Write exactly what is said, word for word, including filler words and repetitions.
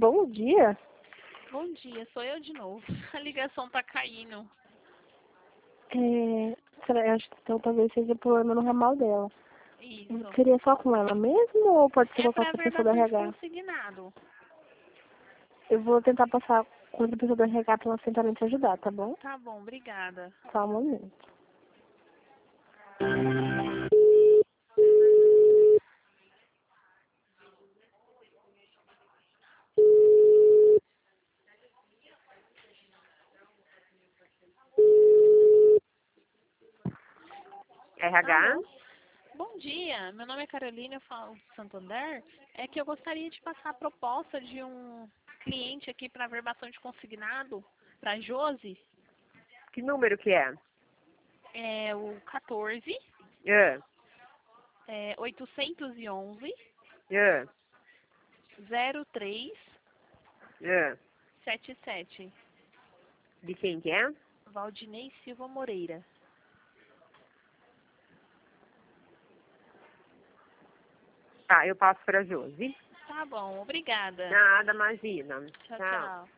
bom dia. Bom dia, sou eu de novo. A ligação tá caindo. É, será- eu acho que então talvez seja problema no ramal dela. Isso. Seria só com ela mesmo ou pode ser É com pra outra pessoa do verbação de R H? consignado. Eu vou tentar passar com outra pessoa do R H pra ela tentar te ajudar, tá bom? Tá bom, obrigada. Só um momento. R H? Alô? Bom dia, meu nome é Carolina, eu falo de Santander. É que eu gostaria de passar a proposta de um cliente aqui para verbação de consignado, para Josi. Que número que é? É o quatorze, É, é, oitocentos e onze, é, zero três é. setenta e sete. De quem que é? Valdinei Silva Moreira. Tá, eu passo pra Josi. Tá bom, obrigada. Nada, imagina. Tchau, Tchau. tchau.